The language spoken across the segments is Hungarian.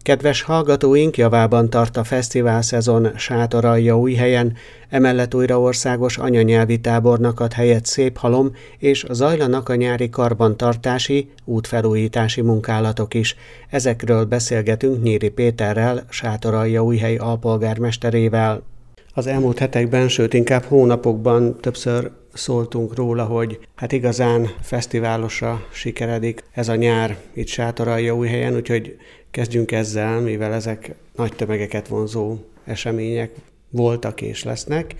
Kedves hallgatóink, javában tart a fesztivál szezon Sátoraljaújhelyen, emellett újra országos anyanyelvi tábornak ad helyet Széphalom, és zajlanak a nyári karbantartási, útfelújítási munkálatok is. Ezekről beszélgetünk Nyíri Péterrel, Sátoraljaújhely alpolgármesterével. Az elmúlt hetekben, sőt inkább hónapokban többször szóltunk róla, hogy igazán fesztiválosra sikeredik ez a nyár itt Sátoraljaújhelyen, úgyhogy kezdjünk ezzel, mivel ezek nagy tömegeket vonzó események voltak és lesznek.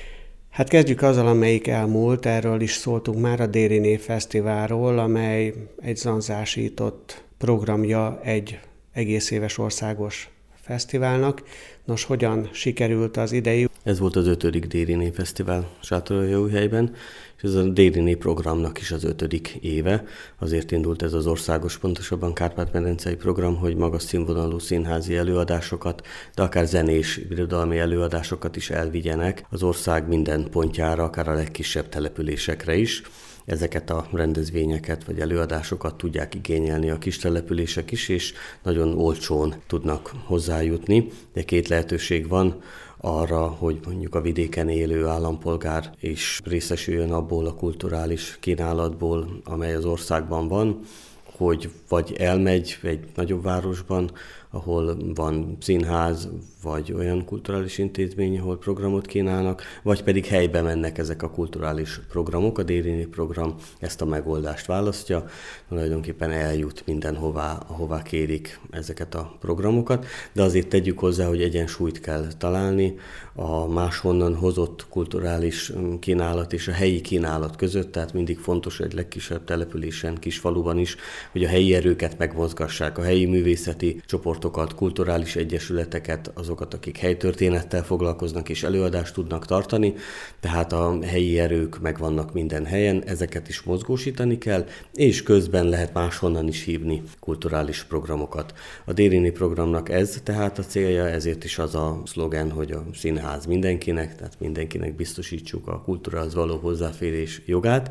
Kezdjük azzal, amelyik elmúlt, erről is szóltunk már, a Déri Név Fesztiválról, amely egy zanzásított programja egy egész éves országos fesztiválnak. Nos, hogyan sikerült az idei? Ez volt az 5. Déri Név Fesztivál Sátoraljaújhelyben, és ez a Déri Név programnak is az 5. éve. Azért indult ez az országos, pontosabban Kárpát-medencei program, hogy magas színvonalú színházi előadásokat, de akár zenés, irodalmi előadásokat is elvigyenek az ország minden pontjára, akár a legkisebb településekre is. Ezeket a rendezvényeket vagy előadásokat tudják igényelni a kis települések is, és nagyon olcsón tudnak hozzájutni. De 2 lehetőség van arra, hogy mondjuk a vidéken élő állampolgár is részesüljön abból a kulturális kínálatból, amely az országban van, hogy vagy elmegy egy nagyobb városban, ahol van színház, vagy olyan kulturális intézmény, ahol programot kínálnak, vagy pedig helybe mennek ezek a kulturális programok. A Déri Név program ezt a megoldást választja, tulajdonképpen eljut mindenhová, ahová kérik ezeket a programokat, de azért tegyük hozzá, hogy egyensúlyt kell találni a máshonnan hozott kulturális kínálat és a helyi kínálat között, tehát mindig fontos egy legkisebb településen, kisfaluban is, hogy a helyi erőket megmozgassák, a helyi művészeti csoportokat, kulturális egyesületeket, azokat, akik helytörténettel foglalkoznak és előadást tudnak tartani, tehát a helyi erők megvannak minden helyen, ezeket is mozgósítani kell, és közben lehet máshonnan is hívni kulturális programokat. A Déri Név programnak ez tehát a célja, ezért is az a szlogen, hogy a színház mindenkinek, tehát mindenkinek biztosítsuk a kultúrához való hozzáférés jogát,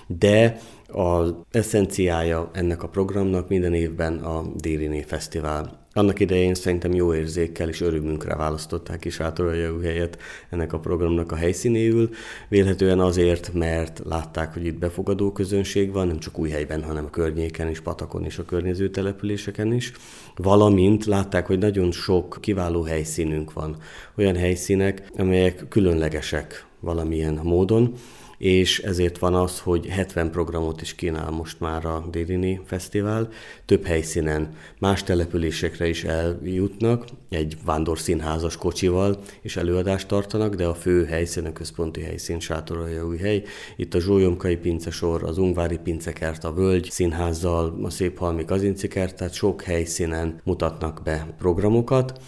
de az eszenciája ennek a programnak minden évben a Déri Név Fesztivál. Annak idején szerintem jó érzékkel és örömünkre választották is Sátoraljaújhelyet ennek a programnak a helyszínéül. Vélhetően azért, mert látták, hogy itt befogadó közönség van, nem csak Újhelyben, hanem a környéken is, Patakon és a környező településeken is. Valamint látták, hogy nagyon sok kiváló helyszínünk van. Olyan helyszínek, amelyek különlegesek valamilyen módon, és ezért van az, hogy 70 programot is kínál most már a Déri Név Fesztivál. Több helyszínen más településekre is eljutnak, egy vándorszínházas kocsival és előadást tartanak, de a fő helyszín, a központi helyszín Sátoraljaújhely. Itt a Zsólyomkai pincesor, az Ungvári pincekert, a Völgy színházzal, a Széphalmi Kazincikert, tehát sok helyszínen mutatnak be programokat.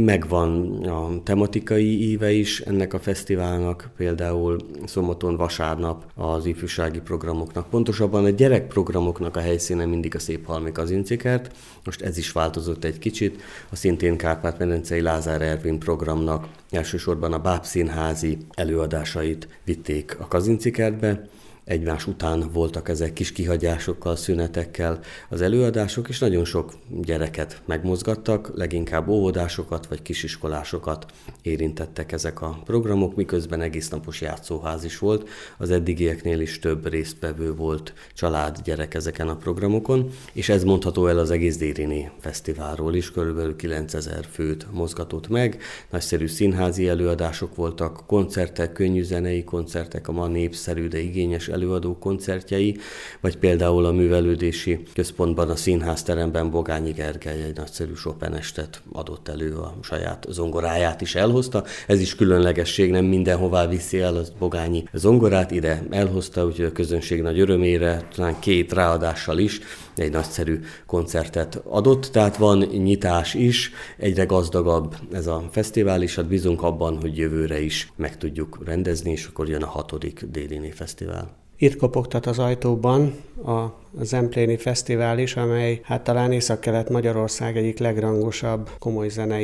Megvan a tematikai íve is ennek a fesztiválnak, például szombaton vasárnap az ifjúsági programoknak, pontosabban a gyerekprogramoknak a helyszíne mindig a Széphalmi Kazincikert. Most ez is változott egy kicsit, a szintén Kárpát-medencei Lázár Ervin programnak elsősorban a bábszínházi előadásait vitték a Kazincikertbe. Egymás után voltak ezek kis kihagyásokkal, szünetekkel az előadások, és nagyon sok gyereket megmozgattak, leginkább óvodásokat vagy kisiskolásokat érintettek ezek a programok, miközben egésznapos játszóház is volt, az eddigieknél is több résztvevő volt, család, gyerek ezeken a programokon, és ez mondható el az egész Déri Név Fesztiválról is, körülbelül 9000 főt mozgatott meg, nagyszerű színházi előadások voltak, koncertek, könnyűzenei koncertek, a ma népszerű, de igényes előadó koncertjei, vagy például a művelődési központban, a színházteremben Bogányi Gergely egy nagyszerű Chopin estet adott elő, a saját zongoráját is elhozta. Ez is különlegesség, nem mindenhová viszi el a Bogányi zongorát, ide elhozta, úgyhogy a közönség nagy örömére, talán 2 ráadással is egy nagyszerű koncertet adott, tehát van nyitás is, egyre gazdagabb ez a fesztivál is, hát bízunk abban, hogy jövőre is meg tudjuk rendezni, és akkor jön a 6. Déri Név Fesztivál. Itt kopogtat az ajtóban a Zempléni Fesztivál is, amely talán Észak-Kelet Magyarország egyik legrangosabb komoly zenei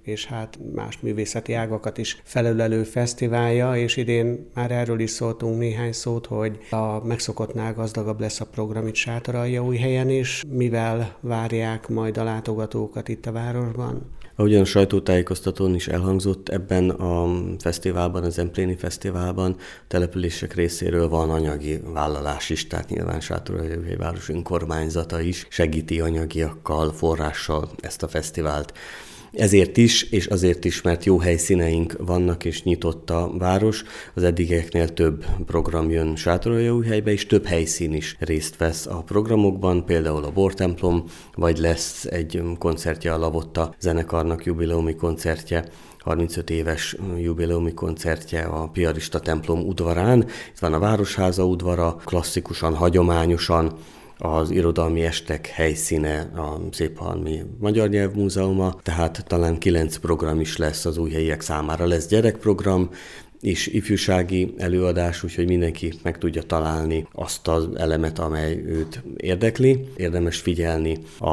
és hát más művészeti ágakat is felölelő fesztiválja, és idén már erről is szóltunk néhány szót, hogy a megszokottnál gazdagabb lesz a program itt Sátoraljaújhelyen is. Mivel várják majd a látogatókat itt a városban? Ahogyan a sajtótájékoztatón is elhangzott, ebben a fesztiválban, az Zempléni Fesztiválban települések részéről van anyagi vállalás is, tehát nyilván Sátoraljaújhely város önkormányzata is segíti anyagiakkal, forrással ezt a fesztivált. Ezért is, és azért is, mert jó helyszíneink vannak, és nyitott a város. Az eddigieknél több program jön Sátoraljaújhelybe, és több helyszín is részt vesz a programokban, például a Bortemplom, vagy lesz egy koncertje a Lavotta zenekarnak, jubileumi koncertje, 35 éves jubileumi koncertje a Piarista templom udvarán. Itt van a Városháza udvara, klasszikusan, hagyományosan az irodalmi estek helyszíne a Széphalmi Magyar Nyelvmúzeuma, tehát talán 9 program is lesz az újhelyiek számára. Lesz gyerekprogram és ifjúsági előadás, úgyhogy mindenki meg tudja találni azt az elemet, amely őt érdekli. Érdemes figyelni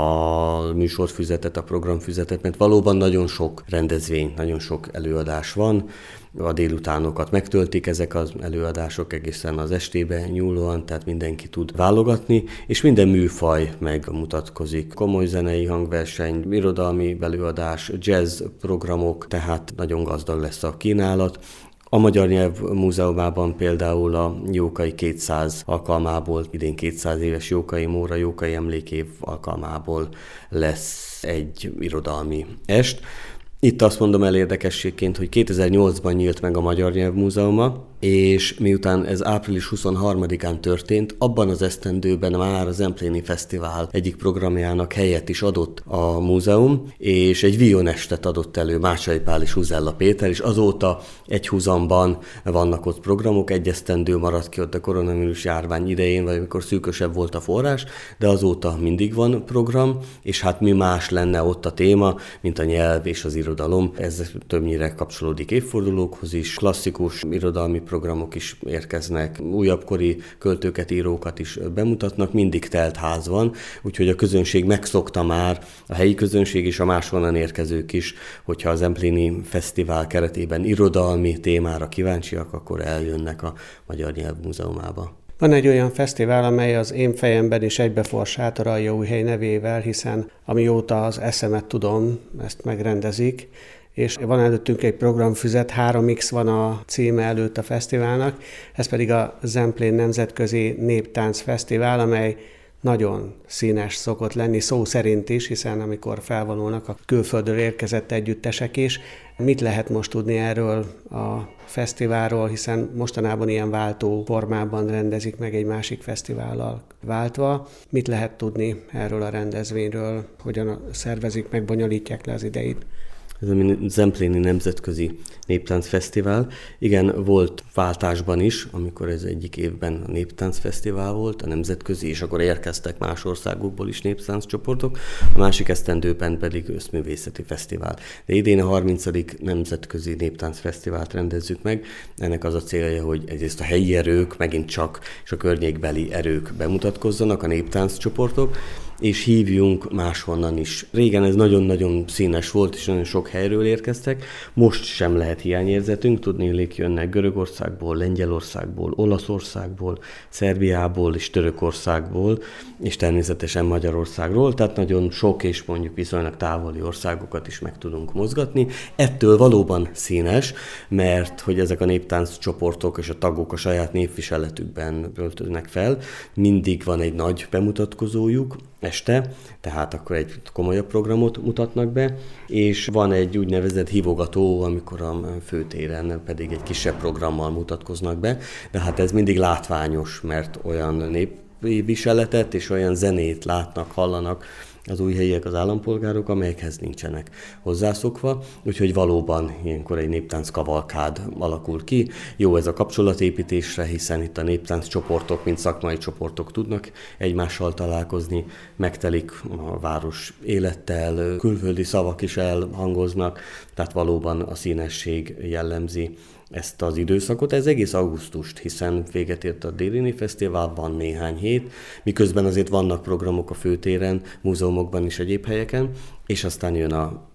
a műsorfüzetet, a programfüzetet, mert valóban nagyon sok rendezvény, nagyon sok előadás van. A délutánokat megtöltik ezek az előadások egészen az estébe nyúlóan, tehát mindenki tud válogatni, és minden műfaj megmutatkozik. Komoly zenei hangverseny, irodalmi előadás, jazz programok, tehát nagyon gazdag lesz a kínálat. A Magyar Nyelv Múzeumában például a Jókai 200 alkalmából, idén 200 éves Jókai Móra, Jókai emlékév alkalmából lesz egy irodalmi est. Itt azt mondom el érdekességként, hogy 2008-ban nyílt meg a Magyar Nyelv Múzeuma, és miután ez április 23-án történt, abban az esztendőben már a Zempléni Fesztivál egyik programjának helyet is adott a múzeum, és egy vionestet adott elő Mácsai Pál és Huzella Péter, és azóta egyhuzamban vannak ott programok, egy esztendő maradt ki ott a koronavírus járvány idején, vagy amikor szűkösebb volt a forrás, de azóta mindig van program, és hát mi más lenne ott a téma, mint a nyelv és az irodalom. Ez többnyire kapcsolódik évfordulókhoz is, klasszikus irodalmi programok is érkeznek, újabbkori költőket, írókat is bemutatnak, mindig telt ház van, úgyhogy a közönség megszokta már, a helyi közönség és a máshonnan érkezők is, hogyha az Zempléni Fesztivál keretében irodalmi témára kíváncsiak, akkor eljönnek a Magyar Nyelv Múzeumába. Van egy olyan fesztivál, amely az én fejemben is egybeforr Sátoraljaújhely nevével, hiszen amióta az eszemet tudom, ezt megrendezik, és van előttünk egy programfüzet, 3X van a címe előtt a fesztiválnak, ez pedig a Zemplén Nemzetközi Néptánc Fesztivál, amely nagyon színes szokott lenni, szó szerint is, hiszen amikor felvonulnak a külföldről érkezett együttesek is. Mit lehet most tudni erről a fesztiválról, hiszen mostanában ilyen váltó formában rendezik meg egy másik fesztivállal váltva. Mit lehet tudni erről a rendezvényről, hogyan szervezik, meg bonyolítják le az ideit? Ez a Zempléni Nemzetközi Néptánc Fesztivál. Igen, volt váltásban is, amikor ez egyik évben a Néptánc Fesztivál volt, a nemzetközi, és akkor érkeztek más országokból is néptánccsoportok, a másik esztendőben pedig Összművészeti Fesztivál. De idén a 30. Nemzetközi Néptánc Fesztivált rendezzük meg. Ennek az a célja, hogy egyrészt a helyi erők, megint csak, és a környékbeli erők bemutatkozzanak, a néptánccsoportok, és hívjunk máshonnan is. Régen ez nagyon-nagyon színes volt, és nagyon sok helyről érkeztek. Most sem lehet hiányérzetünk, tudnélik jönnek Görögországból, Lengyelországból, Olaszországból, Szerbiából és Törökországból, és természetesen Magyarországról, tehát nagyon sok és mondjuk viszonylag távoli országokat is meg tudunk mozgatni. Ettől valóban színes, mert hogy ezek a néptánc csoportok és a tagok a saját népviseletükben öltöznek fel, mindig van egy nagy bemutatkozójuk este, tehát akkor egy komolyabb programot mutatnak be, és van egy úgynevezett hívogató, amikor a főtéren pedig egy kisebb programmal mutatkoznak be, de hát ez mindig látványos, mert olyan népviseletet és olyan zenét látnak, hallanak az újhelyiek, az állampolgárok, amelyekhez nincsenek hozzászokva, úgyhogy valóban ilyenkor egy néptánc kavalkád alakul ki. Jó ez a kapcsolatépítésre, hiszen itt a néptánc csoportok, mint szakmai csoportok tudnak egymással találkozni, megtelik a város élettel, külföldi szavak is elhangoznak, tehát valóban a színesség jellemzi ezt az időszakot. Ez egész augusztust, hiszen véget ért a Déli Fesztivál, van néhány hét, miközben azért vannak programok a főtéren, múzeumokban és egyéb helyeken, és aztán jön a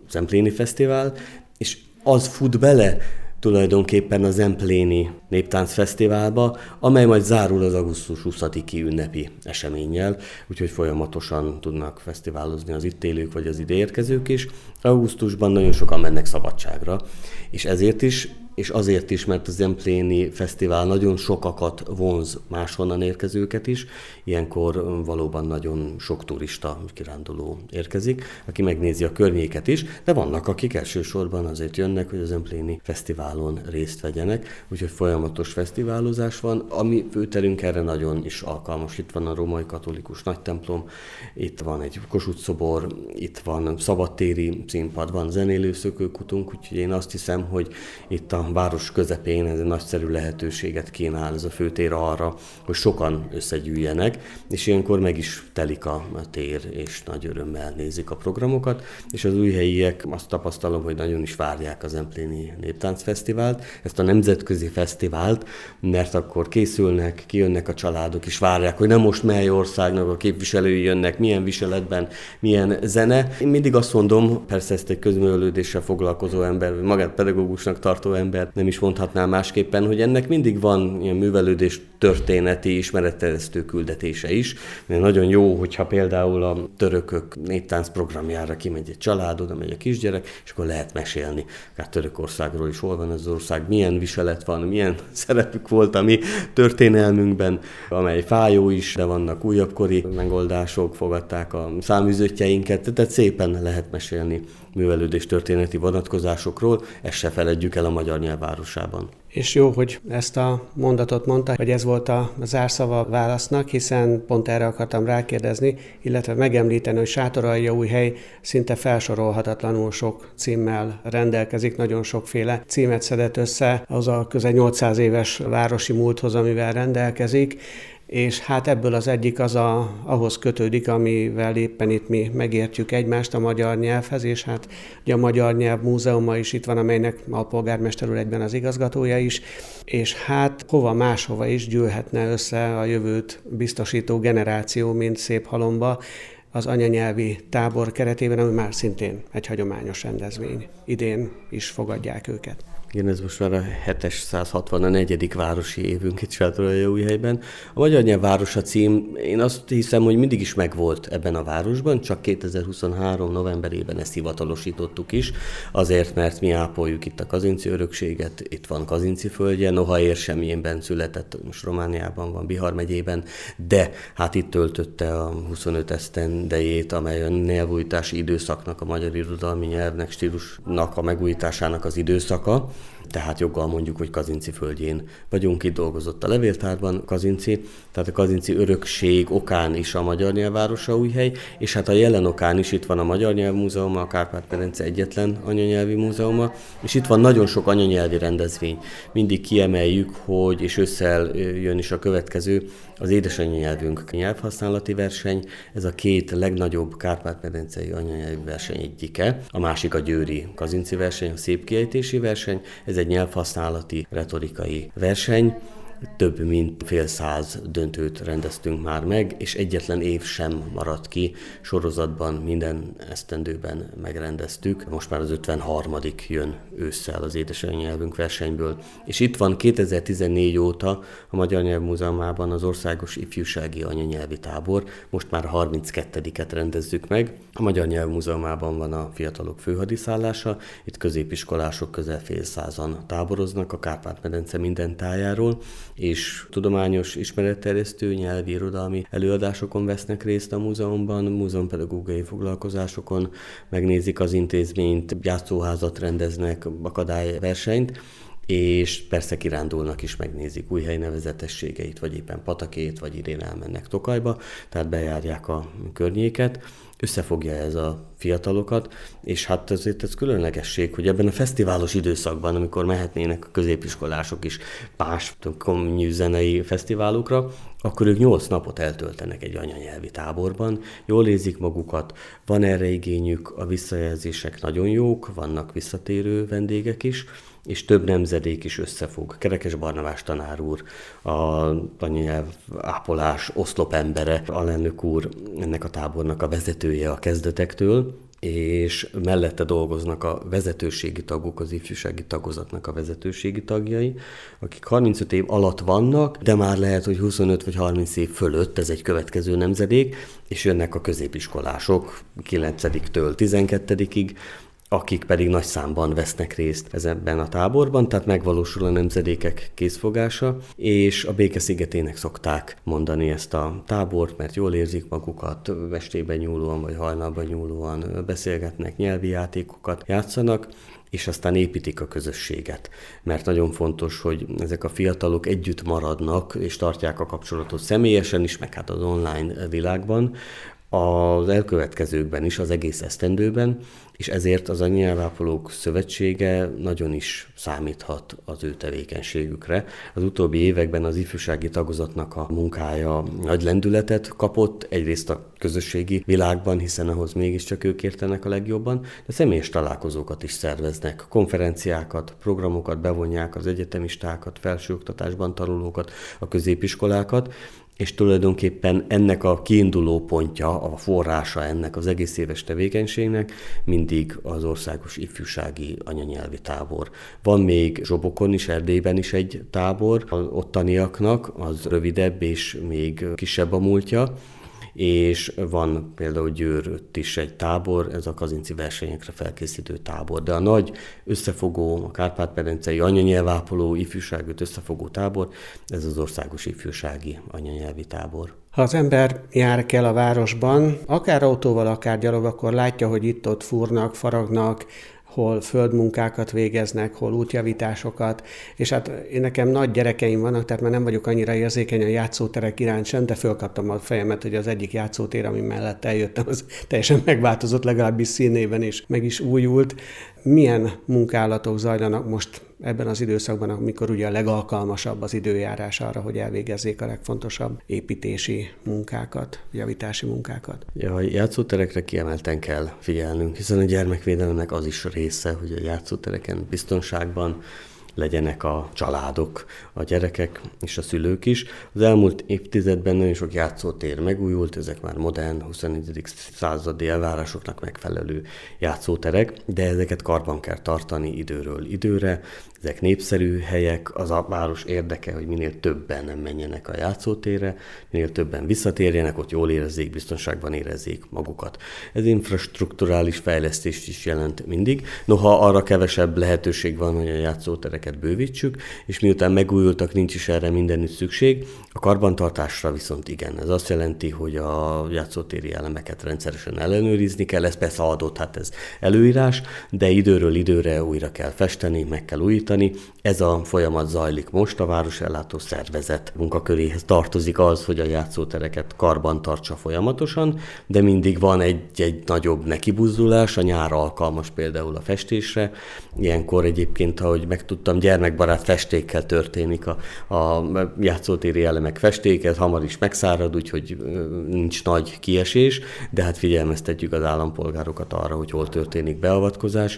Zempléni Fesztivál, és az fut bele tulajdonképpen a Zempléni Néptánc Fesztiválba, amely majd zárul az augusztus 20-i ünnepi eseménnyel, úgyhogy folyamatosan tudnak fesztiválozni az itt élők vagy az ide érkezők is. Augusztusban nagyon sokan mennek szabadságra, és ezért is, és azért is, mert a Zempléni Fesztivál nagyon sokakat vonz máshonnan érkezőket is. Ilyenkor valóban nagyon sok turista, kiránduló érkezik, aki megnézi a környéket is, de vannak, akik elsősorban azért jönnek, hogy a Zempléni Fesztiválon részt vegyenek, úgyhogy folyamatos fesztiválozás van. A mi főterünk erre nagyon is alkalmas. Itt van a római katolikus nagytemplom, itt van egy Kossuth szobor, itt van szabadtéri színpad, van zenélő szökőkutunk, úgyhogy én azt hiszem, hogy itt a város közepén ez egy nagyszerű lehetőséget kínál ez a főtér arra, hogy sokan összegyűjjenek, és ilyenkor meg is telik a tér, és nagy örömmel nézik a programokat, és az újhelyiek azt tapasztalom, hogy nagyon is várják a Zempléni Néptánc Fesztivált, ezt a nemzetközi fesztivált, mert akkor készülnek, kijönnek a családok, és várják, hogy nem most mely országnak a képviselői jönnek, milyen viseletben, milyen zene. Én mindig azt mondom, persze ezt egy közművelődéssel foglalkozó ember, vagy magát pedagógusnak tartó ember nem is mondhatnám másképpen, hogy ennek mindig van ilyen művelődés történeti, ismeretterjesztő küldetése is. Mert nagyon jó, hogyha például a törökök néptánc programjára kimegy egy család, oda megy a kisgyerek, és akkor lehet mesélni. Akár Törökországról is, hol van ez az ország, milyen viselet van, milyen szerepük volt a mi történelmünkben, amely fájó is, de vannak újabbkori megoldások, fogadták a száműzöttjeinket, tehát szépen lehet mesélni művelődés történeti vonatkozásokról, ezt se feledjük el a magyar nyelv városában. És jó, hogy ezt a mondatot mondta, hogy ez volt a zárszava válasznak, hiszen pont erre akartam rákérdezni, illetve megemlíteni, hogy Sátoraljaújhely szinte felsorolhatatlanul sok címmel rendelkezik, nagyon sokféle címet szedett össze az a közel 800 éves városi múlthoz, amivel rendelkezik, és hát ebből az egyik ahhoz kötődik, amivel éppen itt mi megértjük egymást, a magyar nyelvhez, és hát ugye a Magyar Nyelv Múzeuma is itt van, amelynek a polgármester úr egyben az igazgatója is, és hát hova máshova is gyűlhetne össze a jövőt biztosító generáció, mint Széphalomba, az anyanyelvi tábor keretében, ami már szintén egy hagyományos rendezvény. Idén is fogadják őket. Igen, ez most már a 764. városi évünk itt Sátoraljaújhelyben. A Magyar Nyelv Városa cím, én azt hiszem, hogy mindig is megvolt ebben a városban, csak 2023. novemberében ezt hivatalosítottuk is, azért, mert mi ápoljuk itt a kazinci örökséget, itt van Kazinci földje, noha Érsemjénben született, most Romániában van, Bihar megyében, de hát itt töltötte a 25 esztendejét, amely a nyelvújítási időszaknak, a magyar irodalmi nyelvnek, stílusnak a megújításának az időszaka. Tehát joggal mondjuk, hogy Kazinci földjén vagyunk, itt dolgozott a levéltárban Kazinci, tehát a kazinci örökség okán is a Magyar Nyelv Városaújhely, és hát a jelen okán is itt van a Magyar Nyelv Múzeuma, a Kárpát-medence egyetlen anyanyelvi múzeuma, és itt van nagyon sok anyanyelvi rendezvény. Mindig kiemeljük, hogy, és összejön is a következő, az édesanyanyelvünk nyelvhasználati verseny, ez a két legnagyobb kárpát-medencei anyanyelvi verseny egyike. A másik a győri kazinci verseny, a szép kiejtési verseny, ez egy nyelvhasználati, retorikai verseny. Több mint fél száz döntőt rendeztünk már meg, és egyetlen év sem maradt ki. Sorozatban minden esztendőben megrendeztük. Most már az 53. jön ősszel az édesanyanyelvünk versenyből. És itt van 2014 óta a Magyar Nyelv Múzeumában az Országos Ifjúsági Anyanyelvi Tábor. Most már 32-et rendezzük meg. A Magyar Nyelv Múzeumában van a fiatalok főhadiszállása. Itt középiskolások közel fél százan táboroznak a Kárpát-medence minden tájáról, és tudományos ismeretterjesztő nyelvi irodalmi előadásokon vesznek részt a múzeumban, múzeumpedagógiai foglalkozásokon, megnézik az intézményt, játszóházat rendeznek, akadályversenyt, és persze kirándulnak is, megnézik Újhely nevezetességeit, vagy éppen Patakét, vagy idén elmennek Tokajba, tehát bejárják a környéket. Összefogja ez a fiatalokat, és hát azért ez különlegesség, hogy ebben a fesztiválos időszakban, amikor mehetnének a középiskolások is más könnyű zenei fesztiválokra, akkor ők 8 napot eltöltenek egy anyanyelvi táborban, jól érzik magukat, van erre igényük, a visszajelzések nagyon jók, vannak visszatérő vendégek is, és több nemzedék is összefog. Kerekes Barnabás tanár úr, a anyanyelv ápolás oszlopembere, alelnök úr, ennek a tábornak a vezetője a kezdetektől, és mellette dolgoznak a vezetőségi tagok, az ifjúsági tagozatnak a vezetőségi tagjai, akik 35 év alatt vannak, de már lehet, hogy 25 vagy 30 év fölött, ez egy következő nemzedék, és jönnek a középiskolások 9-től 12-ig, akik pedig nagy számban vesznek részt ebben a táborban, tehát megvalósul a nemzedékek készfogása, és a Béke szigetének szokták mondani ezt a tábort, mert jól érzik magukat, estében nyúlóan vagy hajnalban nyúlóan beszélgetnek, nyelvi játékokat játszanak, és aztán építik a közösséget. Mert nagyon fontos, hogy ezek a fiatalok együtt maradnak, és tartják a kapcsolatot személyesen is, meg hát az online világban, az elkövetkezőkben is, az egész esztendőben, és ezért az Anyanyelvápolók Szövetsége nagyon is számíthat az ő tevékenységükre. Az utóbbi években az ifjúsági tagozatnak a munkája nagy lendületet kapott, egyrészt a közösségi világban, hiszen ahhoz mégiscsak ők értenek a legjobban, de személyes találkozókat is szerveznek, konferenciákat, programokat, bevonják az egyetemistákat, felsőoktatásban tanulókat, a középiskolákat, és tulajdonképpen ennek a kiinduló pontja, a forrása ennek az egész éves tevékenységnek mindig az Országos Ifjúsági Anyanyelvi Tábor. Van még Zsobokon is, Erdélyben is egy tábor, az ottaniaknak az rövidebb és még kisebb a múltja, és van például Győrött is egy tábor, ez a kazinci versenyekre felkészítő tábor. De a nagy összefogó, a kárpát-medencei anyanyelvápoló ifjúságot összefogó tábor, ez az Országos Ifjúsági Anyanyelvi Tábor. Ha az ember jár kell a városban, akár autóval, akár gyalog, akkor látja, hogy itt-ott fúrnak, faragnak, hol földmunkákat végeznek, hol útjavításokat, és hát nekem nagy gyerekeim vannak, tehát már nem vagyok annyira érzékeny a játszóterek iránt sem, de fölkaptam a fejemet, hogy az egyik játszótér, ami mellett eljöttem, az teljesen megváltozott, legalábbis színében is meg is újult. Milyen munkálatok zajlanak most ebben az időszakban, amikor ugye a legalkalmasabb az időjárás arra, hogy elvégezzék a legfontosabb építési munkákat, javítási munkákat? Ja, a játszóterekre kiemelten kell figyelnünk, hiszen a gyermekvédelemnek az is része, hogy a játszótereken biztonságban legyenek a családok, a gyerekek és a szülők is. Az elmúlt évtizedben nagyon sok játszótér megújult, ezek már modern, 21. századi elvárásoknak megfelelő játszóterek, de ezeket karban kell tartani időről időre. Ezek népszerű helyek, az a város érdeke, hogy minél többen nem menjenek a játszótérre, minél többen visszatérjenek, ott jól érezzék, biztonságban érezzék magukat. Ez infrastrukturális fejlesztést is jelent mindig, noha arra kevesebb lehetőség van, hogy a játszótereket bővítsük, és miután megújultak, nincs is erre mindenütt szükség, a karbantartásra viszont igen. Ez azt jelenti, hogy a játszótéri elemeket rendszeresen ellenőrizni kell, ez persze adott, hát ez előírás, de időről időre újra kell festeni, meg kell újítani. Ez a folyamat zajlik most, a városellátó szervezet munkaköréhez tartozik az, hogy a játszótereket karban tartsa folyamatosan, de mindig van egy nagyobb nekibuzdulás, a nyár alkalmas például a festésre. Ilyenkor egyébként, ahogy megtudtam, gyermekbarát festékkel történik a játszótéri elemek festék, ez hamar is megszárad, úgyhogy nincs nagy kiesés, de hát figyelmeztetjük az állampolgárokat arra, hogy hol történik beavatkozás.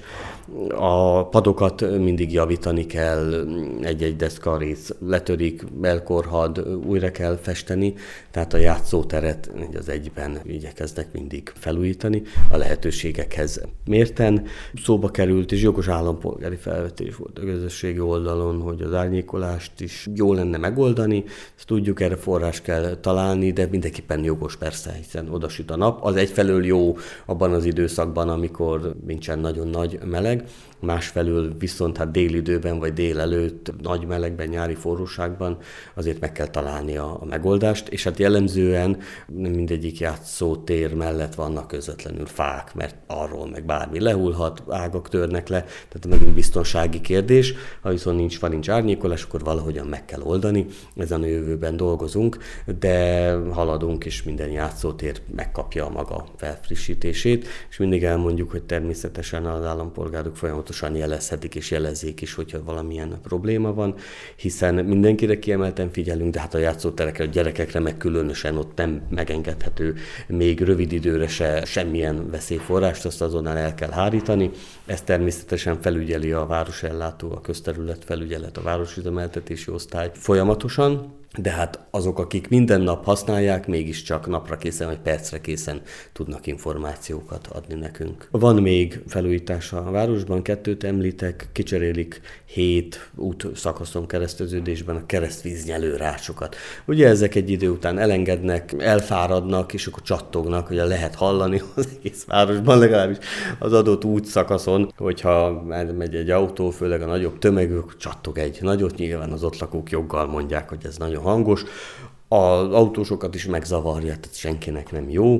A padokat mindig javítani kell, egy-egy deszka rész letörik, elkorhad, újra kell festeni, tehát a játszóteret az egyben igyekeznek mindig felújítani, a lehetőségekhez mérten. Szóba került, és jogos állampolgári felvetés volt a közösségi oldalon, hogy az árnyékolást is jó lenne megoldani, ezt tudjuk, erre forrás kell találni, de mindenképpen jogos persze, hiszen odasüt a nap. Az egyfelől jó abban az időszakban, amikor nincsen nagyon nagy meleg, másfelől viszont hát délidőben vagy délelőtt, nagy melegben, nyári forróságban azért meg kell találni a megoldást, és hát jellemzően mindegyik játszótér mellett vannak közvetlenül fák, mert arról meg bármi lehullhat, ágak törnek le, tehát megint biztonsági kérdés. Ha viszont nincs árnyékolás, akkor valahogyan meg kell oldani, ezen a jövőben dolgozunk, de haladunk, és minden játszótér megkapja a maga felfrissítését, és mindig elmondjuk, hogy természetesen az állampolgárok folyamatosan jelezhetik és jelezzék is, hogyha valamilyen probléma van, hiszen mindenkire kiemelten figyelünk, de hát a játszóterekre, a gyerekekre meg különösen ott nem megengedhető még rövid időre se semmilyen veszélyforrást, azt azonnal el kell hárítani. Ezt természetesen felügyeli a városellátó, a közterület felügyelet, a városüzemeltetési osztály folyamatosan, de hát azok, akik minden nap használják, mégiscsak napra készen vagy percre készen tudnak információkat adni nekünk. Van még felújítás a városban, 2 említek, kicserélik 7 útszakaszon kereszteződésben a keresztvíznyelő rácsokat. Ugye ezek egy idő után elengednek, elfáradnak, és akkor csattognak, ugye lehet hallani az egész városban, legalábbis az adott útszakaszon, hogyha megy egy autó, főleg a nagyobb tömegű, csattog egy nagyot, nyilván az ott lakók joggal mondják, hogy ez nagyon hangos. Az autósokat is megzavarja, tehát senkinek nem jó,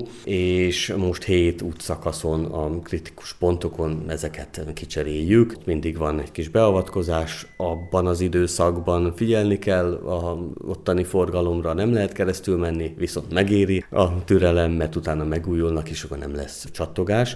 és most 7 útszakaszon, a kritikus pontokon ezeket kicseréljük. Mindig van egy kis beavatkozás, abban az időszakban figyelni kell, a ottani forgalomra nem lehet keresztül menni, viszont megéri a türelem, mert utána megújulnak, és akkor nem lesz csattogás.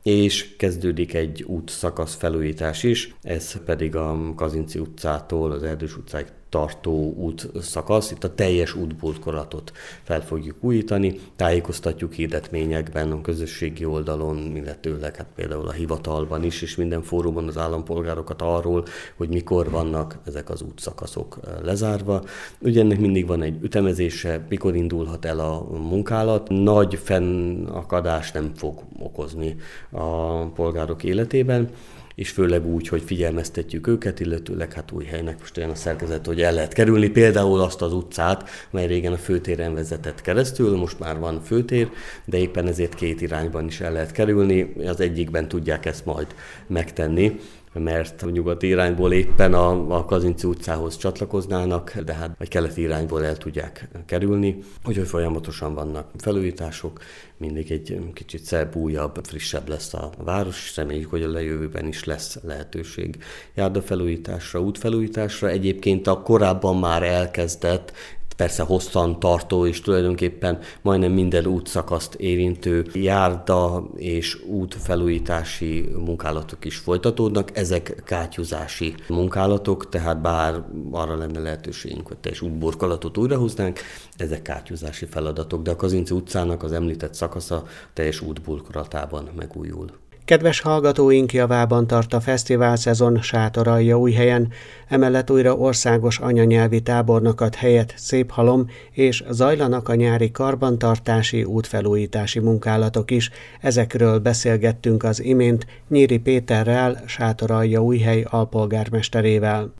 És kezdődik egy útszakasz felújítás is, ez pedig a Kazinczy utcától az Erdős utcáig tartó útszakasz. Itt a teljes útburkolatot fel fogjuk újítani, tájékoztatjuk hirdetményekben, a közösségi oldalon, illetőleg hát például a hivatalban is, és minden fórumon az állampolgárokat arról, hogy mikor vannak ezek az útszakaszok lezárva. Ugye ennek mindig van egy ütemezése, mikor indulhat el a munkálat. Nagy fennakadást nem fog okozni a polgárok életében, és főleg úgy, hogy figyelmeztetjük őket, illetőleg hát Újhelynek most olyan a szerkezet, hogy el lehet kerülni például azt az utcát, mely régen a főtéren vezetett keresztül, most már van főtér, de éppen ezért 2 irányban is el lehet kerülni, az egyikben tudják ezt majd megtenni, mert a nyugati irányból éppen a Kazinczy utcához csatlakoznának, de hát a keleti irányból el tudják kerülni, úgyhogy folyamatosan vannak felújítások, mindig egy kicsit szebb, újabb, frissebb lesz a város, és reméljük, hogy a lejövőben is lesz lehetőség járdafelújításra, útfelújításra. Egyébként a korábban már elkezdett, persze hosszan tartó és tulajdonképpen majdnem minden útszakaszt érintő járda és útfelújítási munkálatok is folytatódnak. Ezek kátyúzási munkálatok, tehát bár arra lenne lehetőségünk, hogy teljes útburkolatot újrahoznánk, ezek kátyúzási feladatok, de a Kazinczy utcának az említett szakasza teljes útburkolatában megújul. Kedves hallgatóink javában tart a fesztiválszezon Sátoraljaújhelyen, emellett újra országos anyanyelvi tábornokat helyett Széphalom, és zajlanak a nyári karbantartási, útfelújítási munkálatok is. Ezekről beszélgettünk az imént Nyíri Péterrel, Sátoraljaújhely alpolgármesterével.